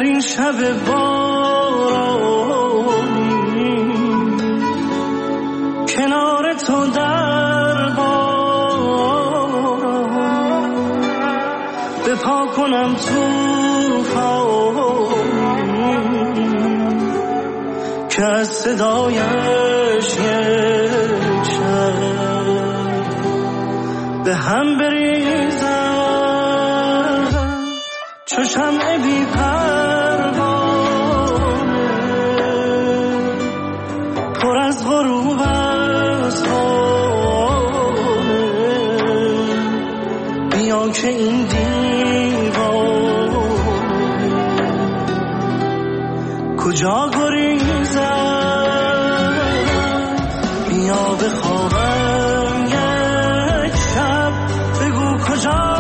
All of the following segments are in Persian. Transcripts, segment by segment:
این شب بارانی کنار تو در باران بپا کنم توفانی که از صدایش یک شب به هم بریزد چو شمع بی پروانه پر از غروب از خانه بیا که این دیوانه کجا گریزد بیا بخوابم یک شب بگو کجا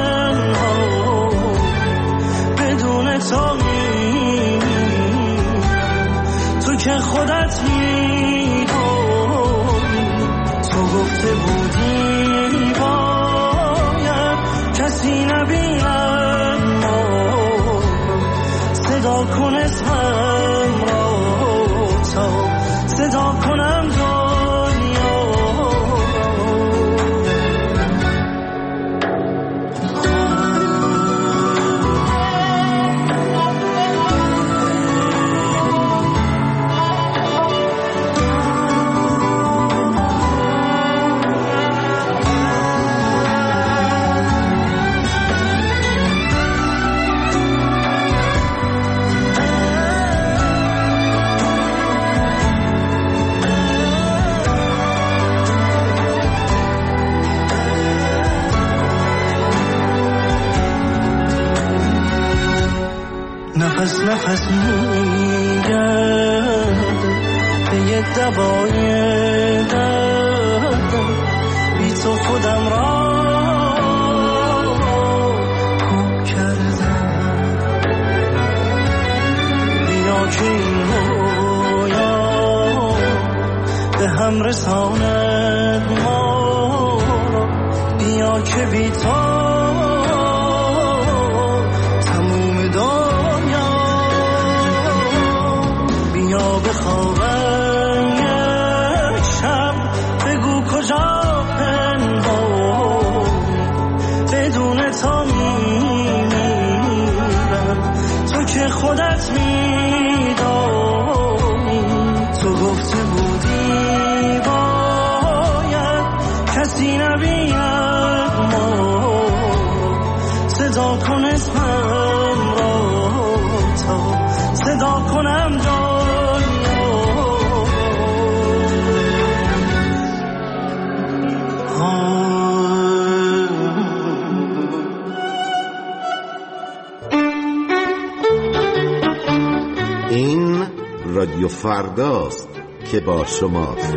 تو که خودت میدونی تو گفته بودی باید کسی نبیند صدا کن اسمم را تا صدا کنم دنیا نفس نفس میگرد به یه دوای دردم بی تو خودم را گم کردم بیا که این رویا به هم رساند ما را بیا که بی تو بخوابم یک شب بگو کجا پنهان بدون تو میمیرم تو که خودت میدانی تو گفته بودی باید کسی نبیند ما صدا کن اسمم را تا صدا کنم این رادیو فرداست که با شماست.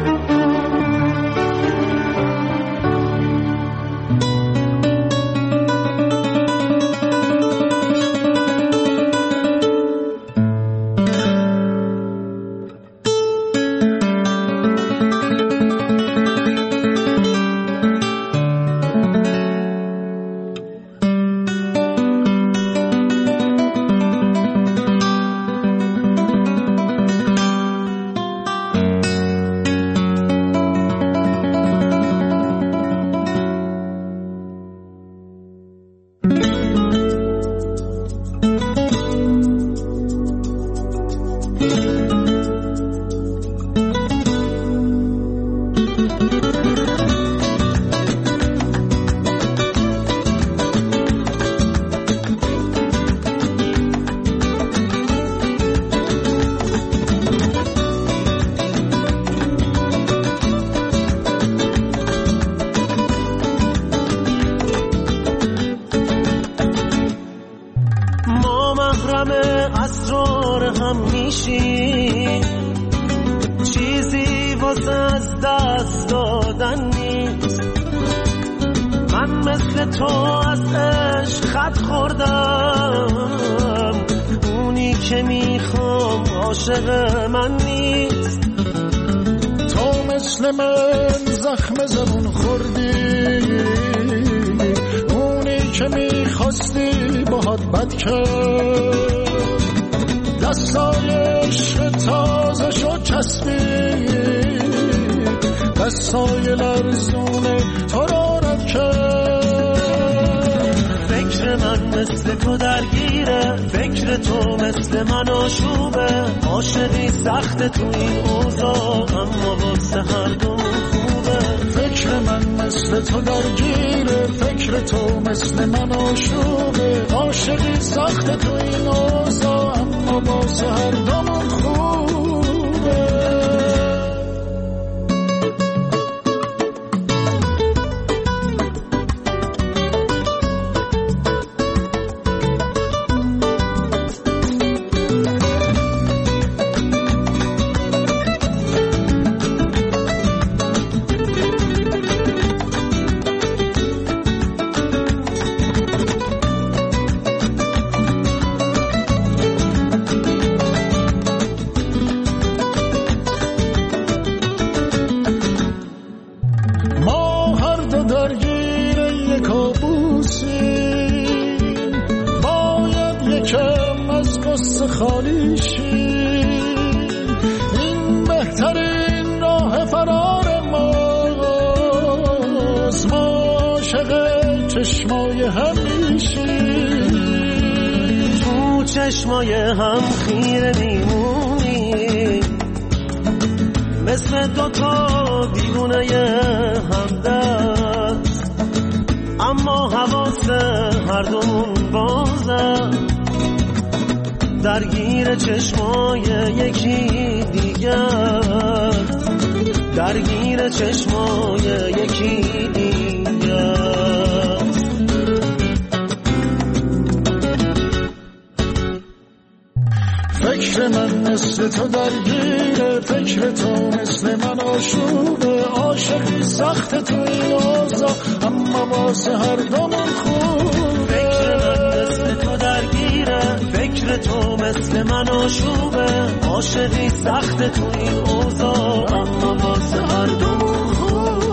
اسرار هم میشیم چیزی واسه از دست دادن نیست من مثل تو از عشق خط خوردم اونی که میخوام عاشق من نیست تو مثل من زخم زبون خوردی اونی که میخواستی باهات بد کرد دستای لرزونه تو را رد کرد. فکر من مثل تو درگیره، فکر تو مثل من آشوبه. عاشقی سخت تو این اوضاع اما واسه هر دومون خوبه. فکر من مثل تو درگیره، فکر تو مثل من آشوبه. عاشقی سخت تو این اوضاع اما واسه هر دومون خوبه. خالی شی این بهترین راه فرار ماست. ما عاشق چشمای هم میشیم، تو چشمای هم خیره میمونی مثل دوتا دیوونه همدرد. اما حواس هر دومون بازه درگیر چشمای یکی دیگر، درگیر چشمای یکی دیگر. فکر من مثل تو درگیره، فکر تو مثل من آشوبه. عاشقی سخت تو این اوضاع اما واسه هر دومون خوبه. فکر من مثل تو درگیره، فکر تو مثل من آشوبه. عاشقی سخت تو این اوضاع اما واسه هر دومون خوبه.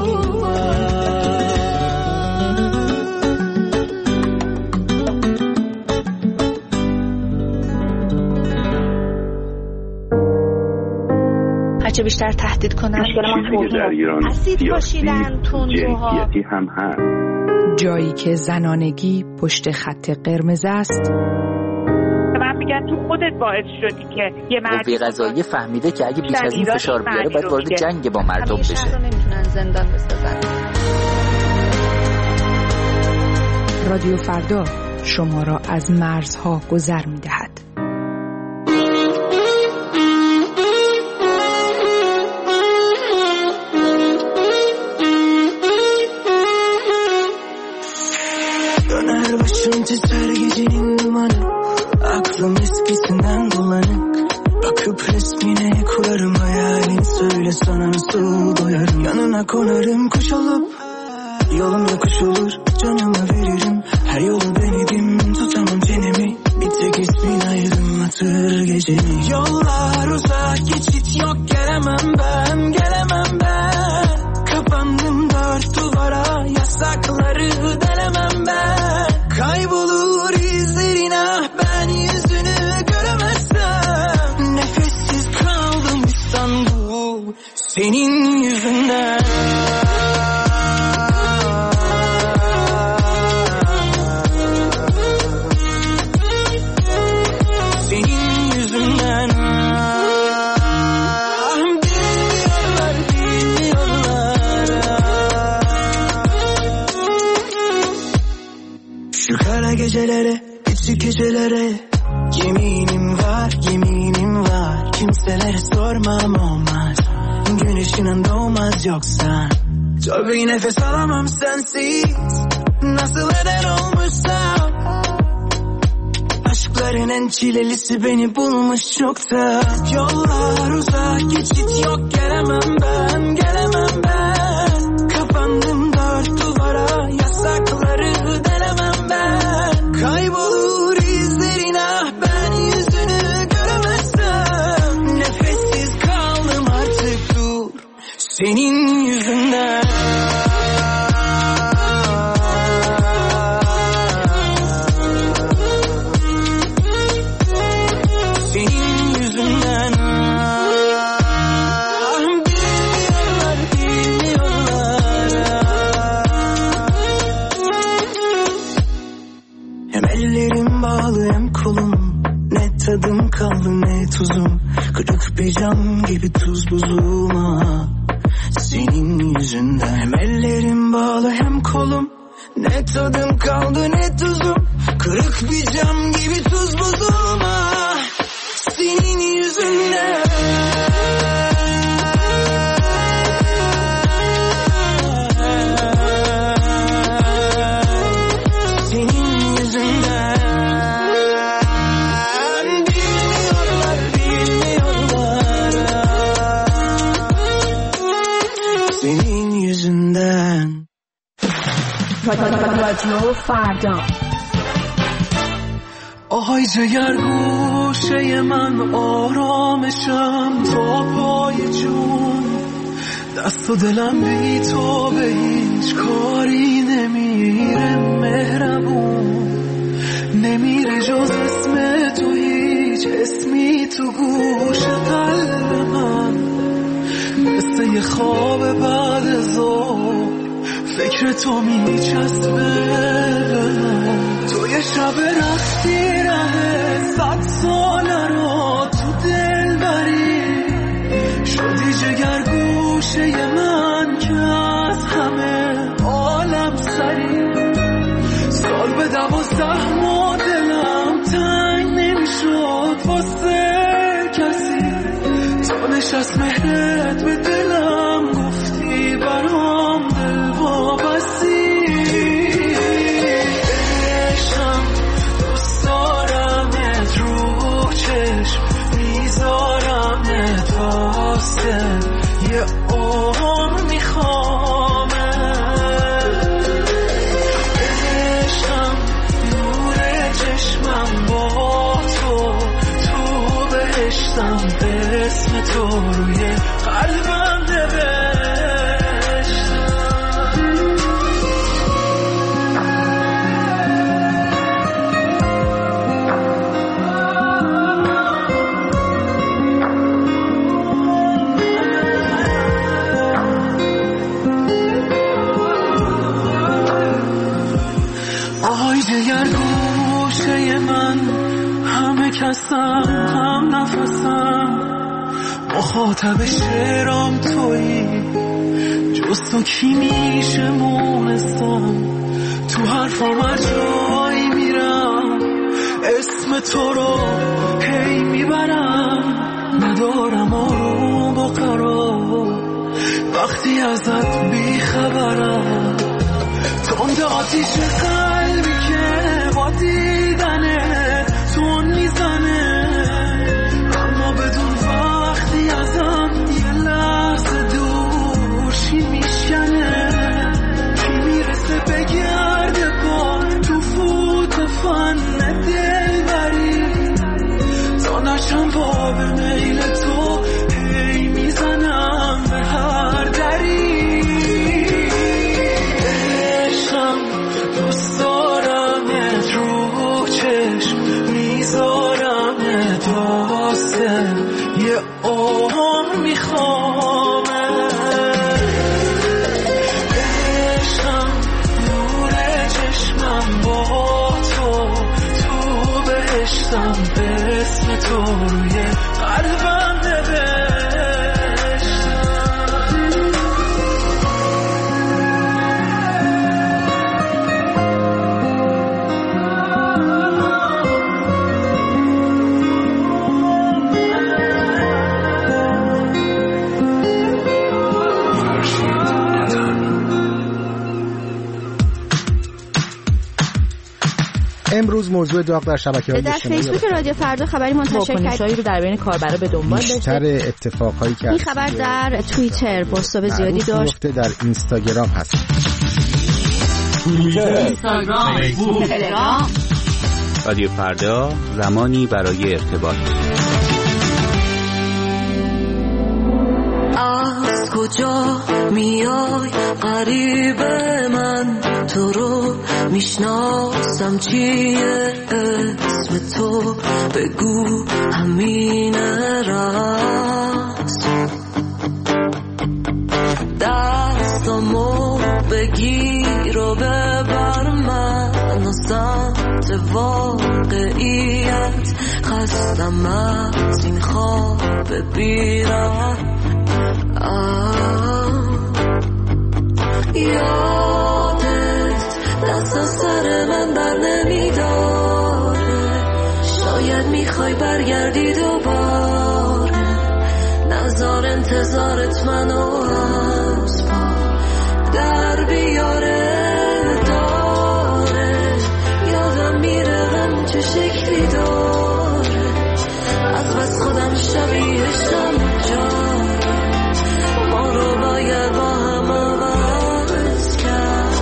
هرچه بیشتر تهدید کنن اسید پاشیدن تندروها هم هست. جایی که زنانگی پشت خط قرمز است. من میگم تو خودت باعث شدی که یه مردی قضایی فهمیده که اگه بیش از این فشار بیاره باید وارد جنگ با مردم بشه. شهر رو نمیتونن زندان بسازن. رادیو فردا شما را از مرزها گذر میدهد. Sergicinin dumanı, aklım eskisinden bulanık. Bakıp resmine kurarım hayalin, söyle sana nasıl doyarım. Yanına konarım kuş olup, yolum yokuş olur, canımı veririm. Her yolu denedim, tutamam çenemi, bir tek ismin aydınlatır gecemi. Yollar uzak, geçit yok, gelemem ben, gelemem ben. Kapandım dört duvara, yasakları delemem ben. Kaybolur izlerin, ah ben yüzünü göremezsem. Nefessiz kaldım İstanbul senin yüzünden. Senin yüzünden. Bilmiyorlar, bilmiyorlar. Şu kara gecelere, küçük gecelere yeminim var, yeminim var. Kimselere sormam olmaz, güneşinin doğmaz yoksa. Zor bir nefes alamam sensiz, nasıl eder olmuşsam. Aşkların en çilelisi beni bulmuş çoktan. Yollar uzak, geçit yok, gelemem ben, gelemem ben. Kapandım dört duvara, yasakları delemem ben. Kaybolur izlerin, ah ben yüzünü göremezsem. Nefessiz kaldım artık, dur senin yüzünden. Senin yüzünden. Bilmiyorlar, bilmiyorlar. tadım kaldı ne tuzum, kırık bir cam gibi tuz buzum ah. Senin yüzünden hem ellerim bağlı hem kolum, ne tadım kaldı ne tuzum, kırık bir cam gibi tuz buzum ah. Senin yüzünden. رادیو فردا. آهای جگر گوشه من آرامشم تا پای جون، دست و دلم بی تو به هیچ کاری نمیره، مهربون نمیره جز اسم تو، هیچ اسمی تو گوش قلب من، مثل یه خواب بعد از ظهر فکر تو میچسبه. تو یه شب رفتی ره 100 ساله رو تو دل بری، شدی جگر گوشه من که از همه عالم سری. سال به 12 ماه دلم تنگ نمیشد واسه کسی، تو نشست مهرت به دلم گفتی برام دل وابستی. عشقم دوست دارمت رو چشم میذارمت واسه یه عمر میخوامت. عشقم نور چشمم با تو، تو بهشتم، اسم تو روی قلبم نوشتم. آهای جگر گوشه من، همه کسم هم نفسم، مخاطب شعرام تویی، جز تو کی میشه مونستم. تو حرفام هر جایی میرم اسم تو رو هی میبرم، ندارم آروم و قرار وقتی ازت بیخبرم. تند آتیش قلبی که با دیدنه تون میزنه، اما بدون وقتی ازم یه لحظه دورشی میشکنه. کی میرسه بگرده با تو فوت فن دل بری، تا نشم با به میل تو هی میزنم به هر دری. دوست دارمت رو چشم میذارمت واسه یه عمر میخوامت. عشقم نور چشمم با تو، تو بهشتم، اسم تو روی قلبم نوشتم. امروز موضوع داغ در شبکه‌های در فیسبوک رادیو فردا خبری منتشر کردیم رو در بین کاربرا به دنبال داشته. بیشتر اتفاقایی که این خبر در توییتر پست‌های زیادی داشت، در اینستاگرام هست. اینستاگرام، فیسبوک، تلگرام. رادیو فردا، زمانی برای ارتباط. از کجا میای غریب من، تو رو میشناسم چیه اسم تو، بگو همین راست. دستامو بگیر و ببر من و سمت واقعیت، خستم از این خواب بیرم یادت دست از سر من بر نمیداره شاید میخوای برگردی دوباره نظر انتظارت منو از پا در بیاره داره یادم میره غم چه شکلی داره از بس خودم شبیهشم جاره ما رو باید با هم عوض کرد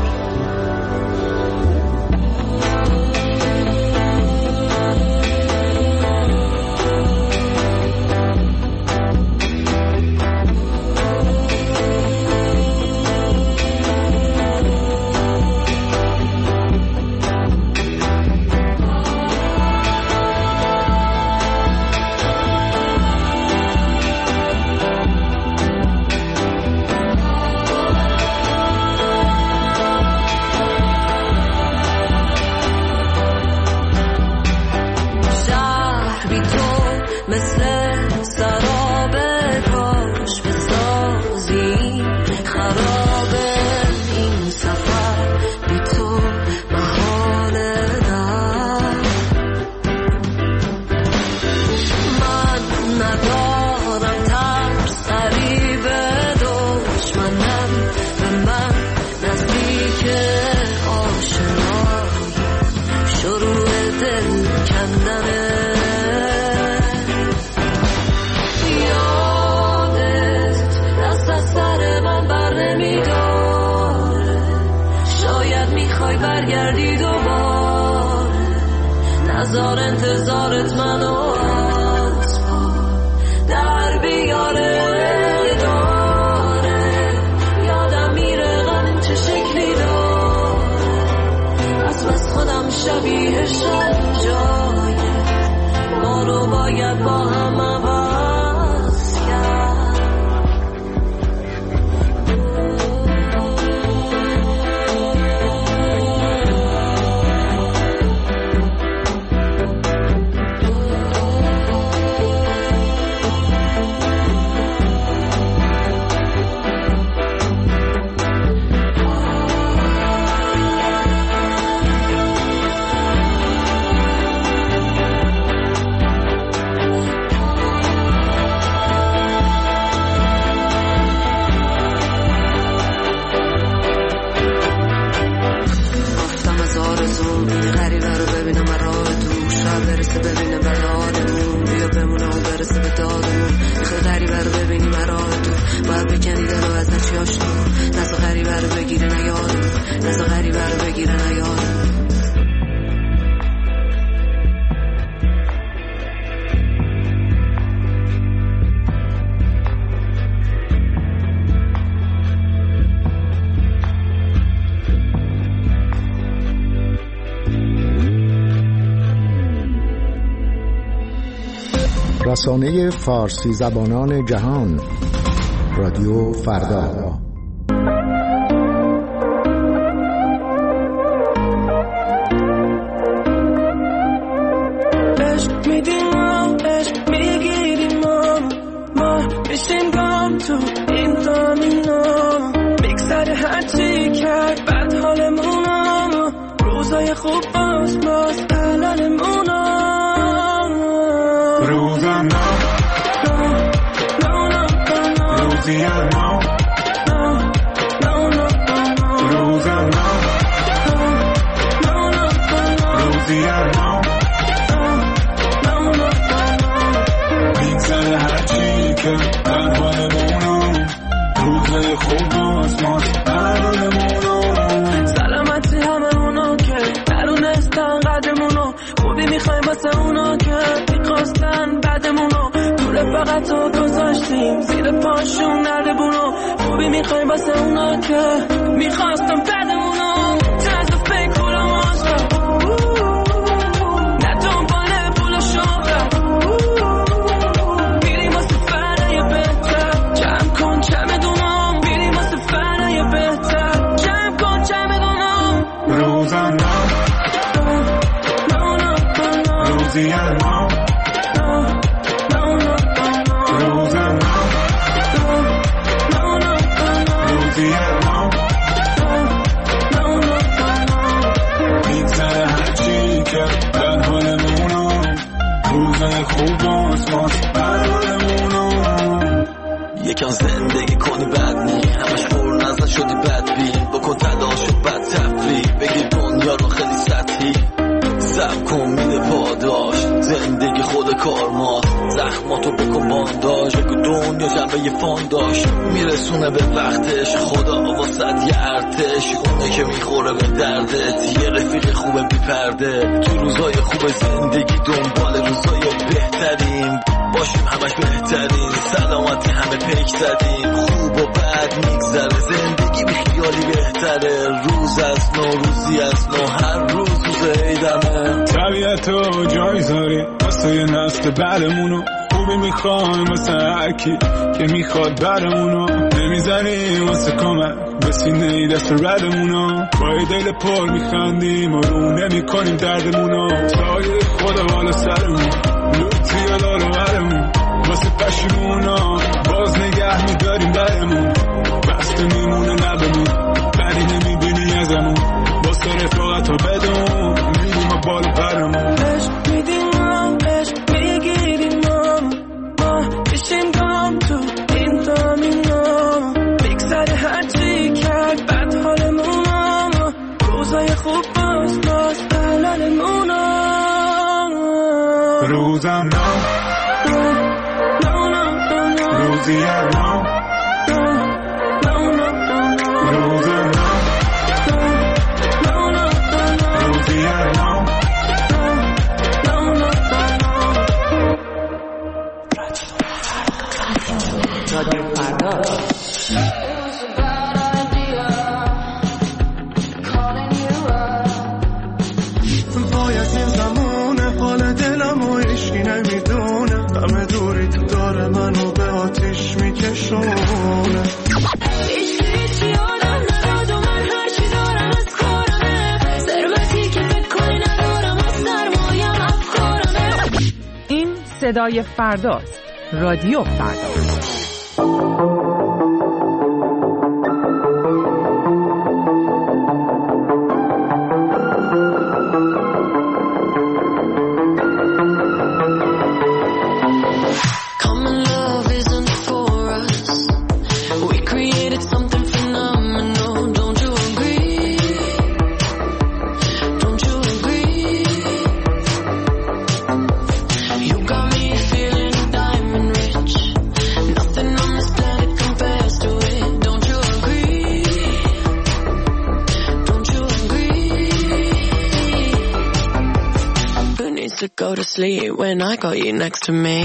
نظر انتظارت منو از پا در بیاره داره یادم میره غم چه شکلی داره از بس خودم شبیهشم جایه ما رو باید با هم عوض کرد ببینه برادمون بیا بمونه و برسه به دادمون خیلی غریبه رو ببینی مراد تو باید بکنی دلو از نچی آشنا نزا غریبه رو بگیره نیادمون نزا غریبه رو بگیره نیادمون رسانه فارسی زبانان جهان رادیو فردا عشق میدیم عشق میگیریم ما میشیم گام تو این دامینا میگذره هرچی کرد بعد حالمونا روزای خوب باز علالمونا روزم روزیم روزم روزیم میگذره هرچی که در حالمونم روزای خوب باز علالمونا سلامتی همه اونا که درونستن قدمونو خوبی میخوایم واسه اونا که میخواستن بعدمونو دور فقط رو گذاشتیم زیر پاشون نردبونو خوبی میخوایم واسه اونا که میخواستن بعدمونو طرز فکر و ماشت نه دنبال پول و شهرت میریم واسه فرای بهتر جمع کن چمدونم میریم واسه فرای بهتر جمع کن چمدونم روزم روزیم یکم زندگی کنی بد نی، همش پر نزن شدی بدبین، بکن تلاش و بد تفریح، بگیر دنیا رو خیلی سطحی، سب کن میده پاداش، زندگی خود کارما، زخماتو بکن بانداش، بگو دنیا جنبه یه فانداش، میرسونه به وقتش، خدا واسد یه ارتش، اونه که میخوره به دردت، یه رفیق خوبه بیپرده، تو روزای خوب زندگی دنبال روزای بهترین، باشیم همش بهترین، سلامتی همه پیک زدیم، خوب و بد میگذره، زندگی بی خیالی بهتره، روز از نو روزی از نو، هر روز روز عیدمه. طبیعتو جای زاری واسه یه نسل بعدمونو، خوبی میخوایم واسه هرکی که میخواد برمونو، نمیزنیم واسه کمک به سینه دست ردمونو، با یه دل پر میخندیم و رو نمیکنیم دردمونو، سایه خدا بالا سرمون، لوتی و دارو برمون، واسه پشیمونا باز نگه میداریم برمون، بسته میمونه لبمون، بری نمیبینی ازمون، واسه رفاقت ها بدون میریم و بالا برمون، عشق میدیم عشق میگیریم ما بشیم گام تو این دامینا، بگذره هرچی کرد بد حالمون، روزای خوب باز حلالمون، روزم روزی نو روزم روزی نو رادیو فردا. باید این زمونه حال دلم و عشقی نمیدونه، همه دوری تو داره منو به آتیش میکشونه، هیچی آدم نداد و من هرچی دارم از کارمه، ثروتی که فکر کنی ندارم از سرمایم افکارمه. این صدای فرداست. رادیو فردا. To go to sleep when I got you next to me.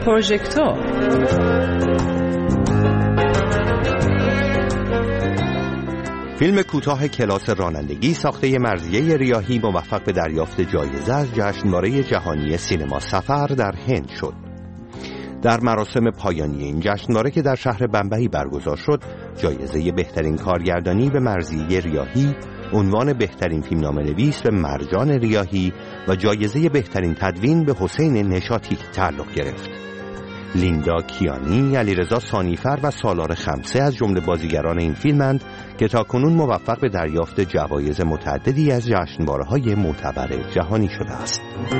پروژکتور. فیلم کوتاه کلاس رانندگی ساخته مرضیه ریاحی موفق به دریافت جایزه از جشنواره جهانی سینما سفر در هند شد. در مراسم پایانی این جشنواره که در شهر بمبئی برگزار شد، جایزه بهترین کارگردانی به مرضیه ریاحی، عنوان بهترین فیلمنامه‌نویس به مرجان ریاحی و جایزه بهترین تدوین به حسین نشاطی تعلق گرفت. لیندا کیانی، علیرضا سانیفر و سالار خمسه از جمله بازیگران این فیلمند که تاکنون موفق به دریافت جوایز متعددی از جشنواره‌های معتبر جهانی شده است.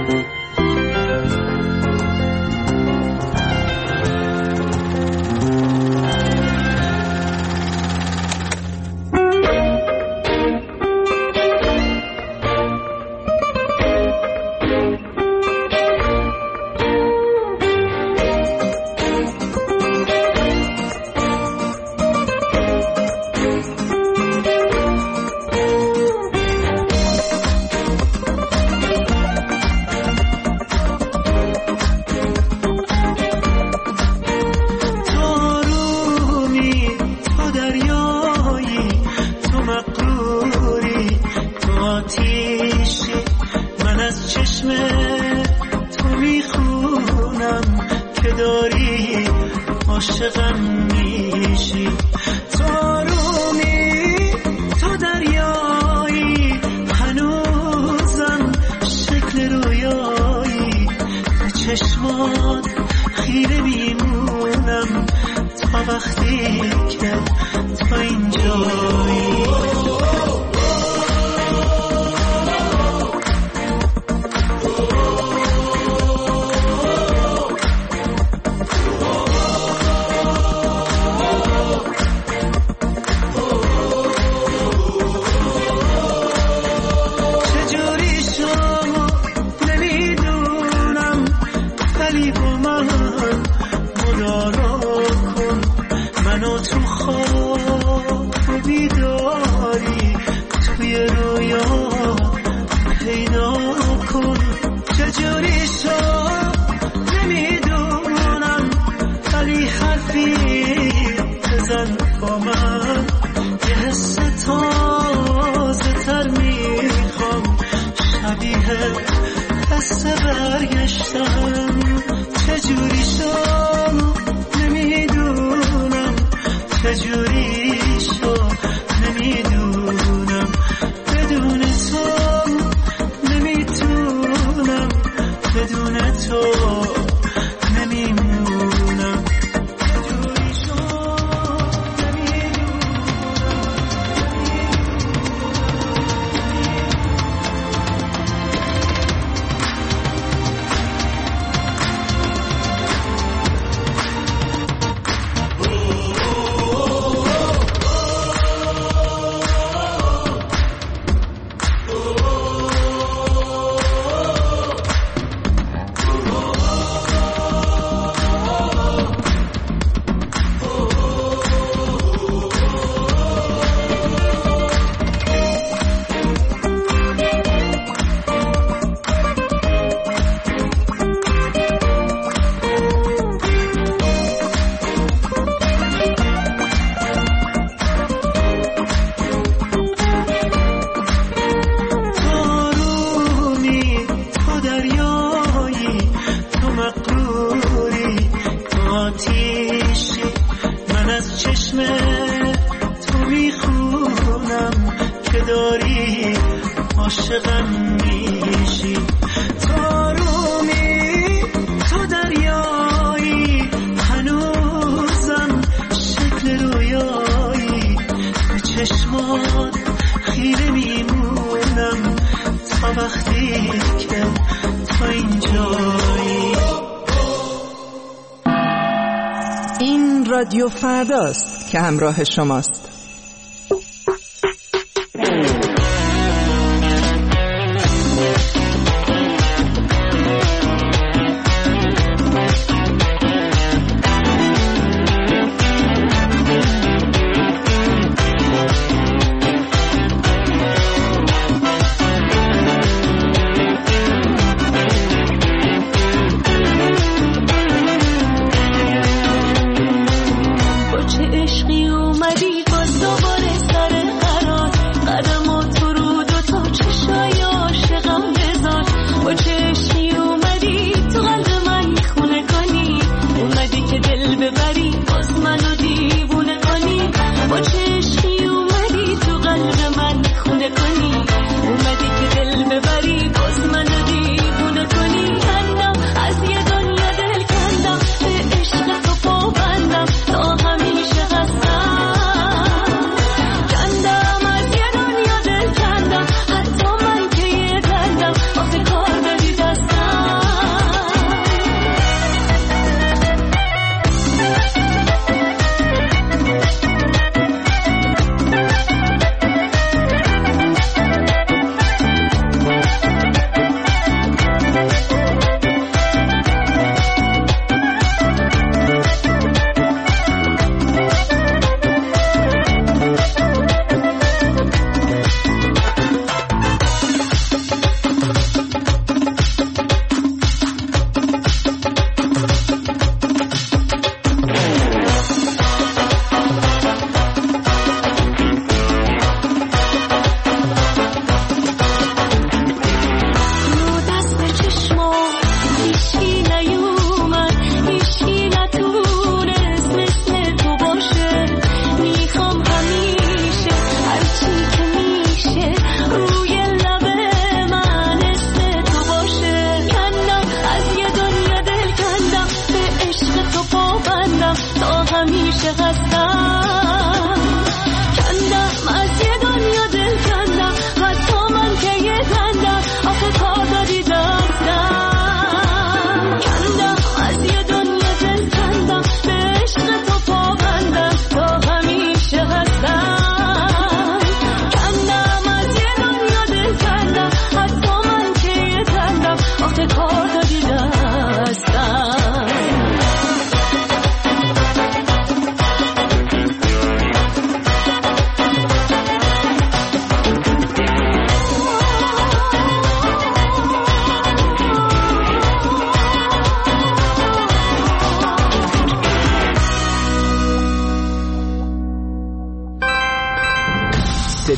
این رادیو فرداست که همراه شماست.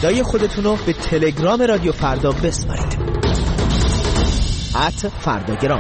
صدای خودتون رو به تلگرام رادیو فردا بسپارید. @فرداگرام.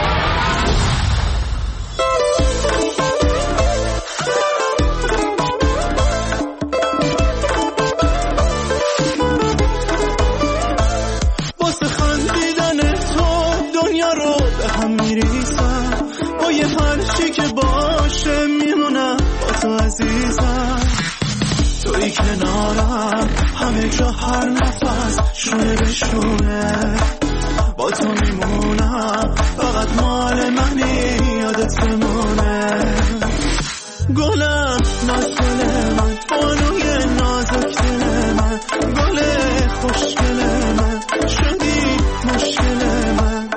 واسه خندیدن تو دنیا رو به هم میریزم، با یه هرچی که باشه میمونم با تو عزیزم. توی کنارم همه جا هر نفس شونه به شونه، با تو میمونم فقط مال منی یادت بمونه. گلم نازل من، بانوی نازک دل من، گل خوشگل من، شدی مشکل من.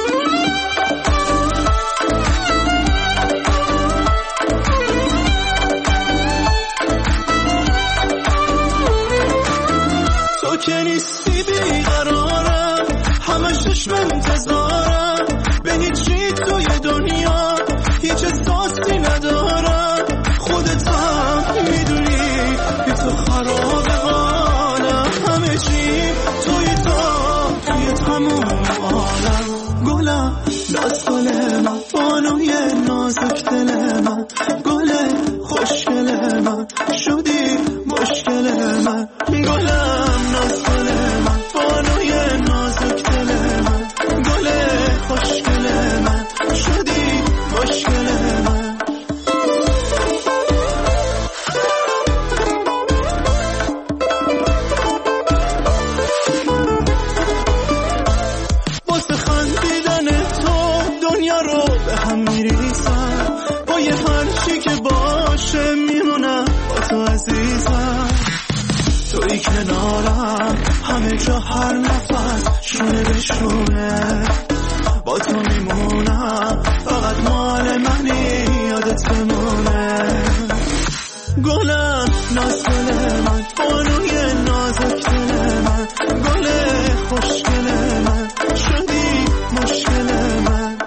تو که نیستی بیقرارم، همه چشم انتظارم، به هیچی توی دنیا هیچ احساسی ندارم. خودت هم میدونی بی تو خراب حالم، همه چی توی تموم عالم. گلم ناز گل من، بانوی نازک دل من، گل خوشگل من، شدی مشکل من. گلم ناز گل من، بانوی نازک دل من، گل خوشگل من، شدی مشکل من. واسه خندیدن تو دنیا رو به هم میریزم، با یه هرچی که باشه میمونم با تو عزیزم. توی کنارم همه جا هر نفس شونه به شونه، با تو میمونم فقط مال منی یادت بمونه. گلم ناز گل من، بانوی نازک دل من، گل خوشگل من، شدی مشکل من.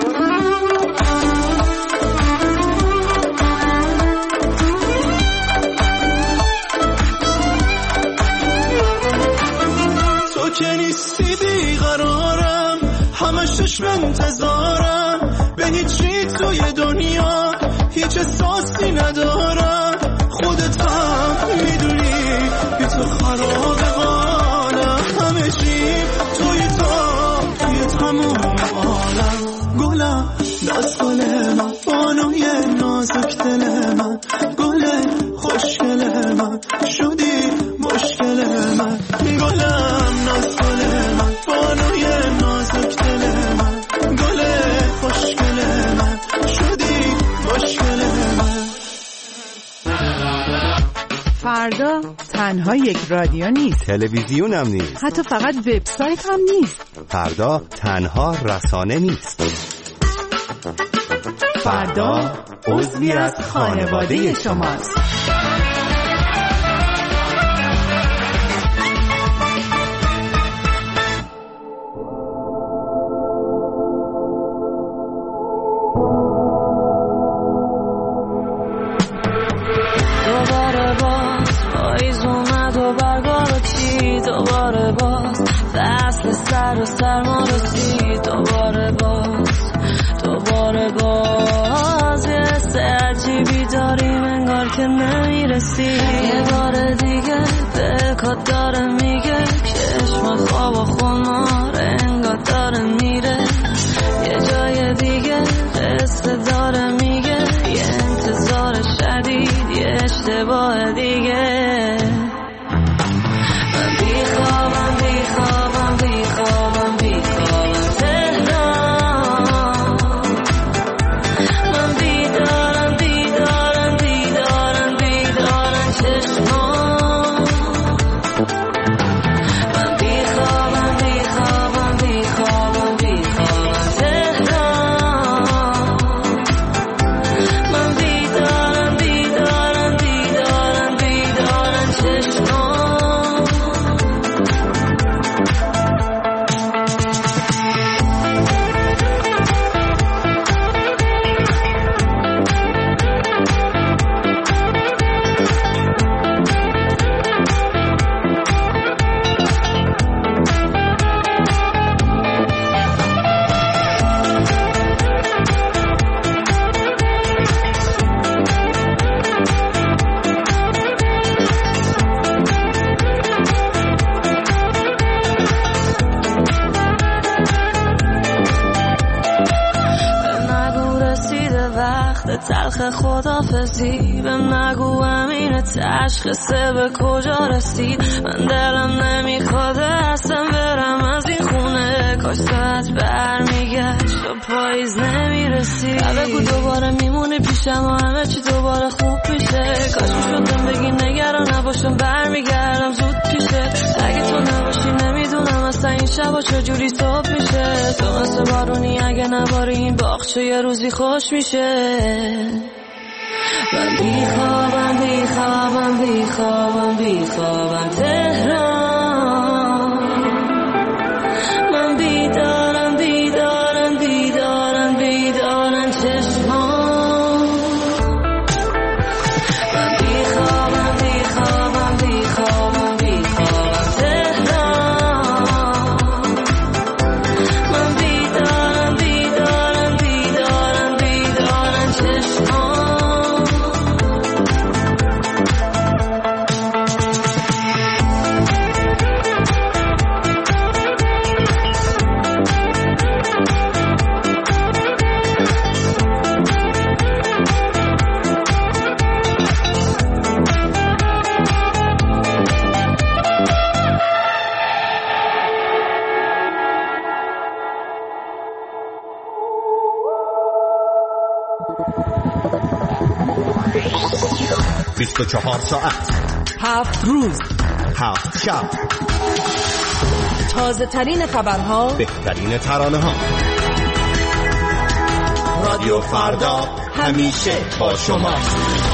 تو که نیستی بیقرارم، همه چشم انتظارم، به هیچی توی دنیا هیچ احساسی ندارم. خودت هم میدونی بی تو خراب حالم، همه چی توی تموم عالم. گلم ناز گل من، بانوی نازک دل من، گل خوشگل من، شدی مشکل من. گلم ناز گل من، بانوی نازک دل من، گل خوشگل من، شدی مشکل من. فردا تنها یک رادیو نیست، تلویزیون هم نیست، حتی فقط وبسایت هم نیست. فردا تنها رسانه نیست. فردا عضوی از خانواده شماست. دوباره باز پاییز اومد و برگا رو چید، دوباره باز فصل سر و سرما رسید، دوباره باز یه حس عجیبی داریم انگار که نمیرسی. یه بار دیگه دلکات داره میگه، چشم خواب و خمار انگار داره میره. یه جای دیگه قصه داره میگه، یه انتظار شدید، یه اشتباه دیگه. من بیخوابم تهران، من بیدارم چشمان. تلخ خدافزی بهم نگو همینه تشخیصه به کجا رسید من دلم نمیخواد اصلا برم از این خونه کاش ساعت برمیگشت و پاییز نمیرسید بگو دوباره میمونی پیشم و همه چی دوباره خوب میشه کاش میشدم بگی نگران نباشم برمیگردم زود پیشه اگه تو نباشی نمیدونم اصلا این شبا چجوری صبح میشه تو مثل بارونی اگه نباری این باغچه یه روزی خوش میشه من بیخوابم بیخوابم بیخوابم بیخوابم تهران من بیدارم بیدارم بیدارم بیدارم چشمان من بیخوابم بیخوابم بیخوابم بیخوابم تهران من بیدارم بیدارم بیدارم بیدارم چشمان چهار ساعت 7 روز 7 شب تازه ترین خبرها بهترین ترانه ها رادیو فردا همیشه با شماست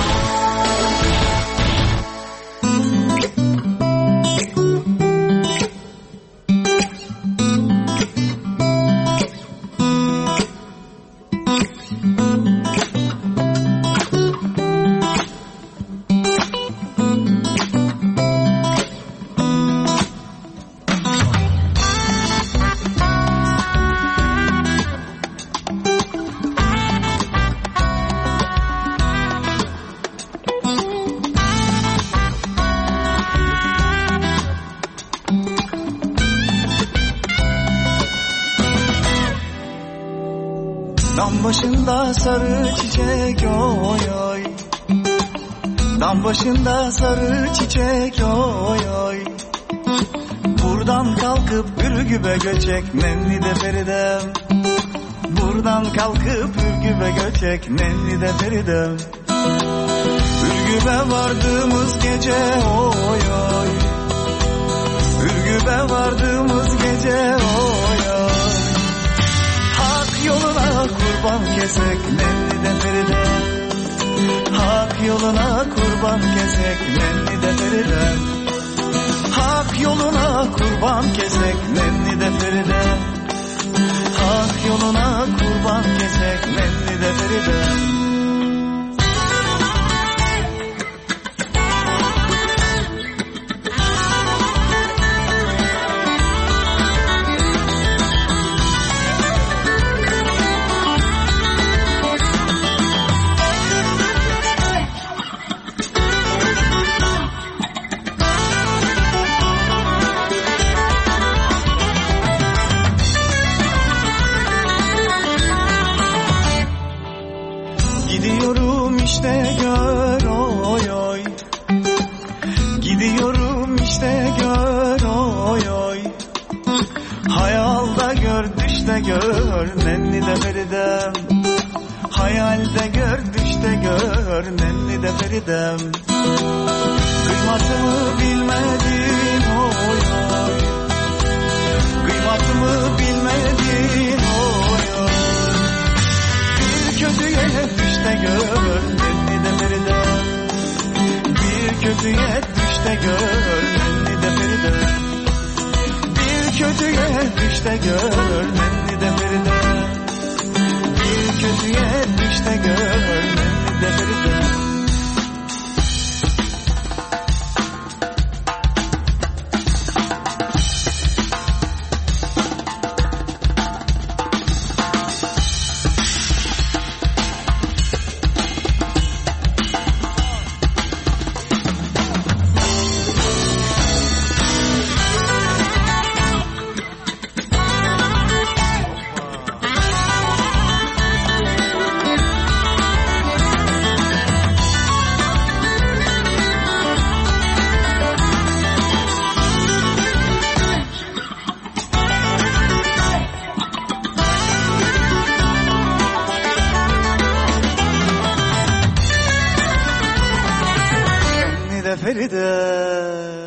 Dam başında sarı çiçek oy oy Dam başında sarı çiçek oy oy Buradan kalkıp Ürgüp'e göçek nenni de Feridem Buradan kalkıp Ürgüp'e göçek nenni de Feridem Ürgüp'e vardığımız gece oy oy Ürgüp'e vardığımız gece oy oy Hak yoluna kurban kesek nenni de Feridem Hak yoluna kurban kesek nenni de Feridem Hak yoluna kurban kesek nenni de Feridem Hak yoluna kurban kesek nenni de Feridem Gidiyorum işte gör oy oy Gidiyorum işte gör oy oy Hayalda gör düşte gör nenni de Feridem Hayalde gör düşte gör nenni de Feridem Kıymatımı bilmedin oy oy Kıymatımı bilmedin oy oy Bir kötüye düşte gör nenni de Feridem Bir kötüye düşte gör nenni de Feridem Bir kötüye düşte gör nenni de Feridem Bir kötüye düşte gör nenni de Feridem فریده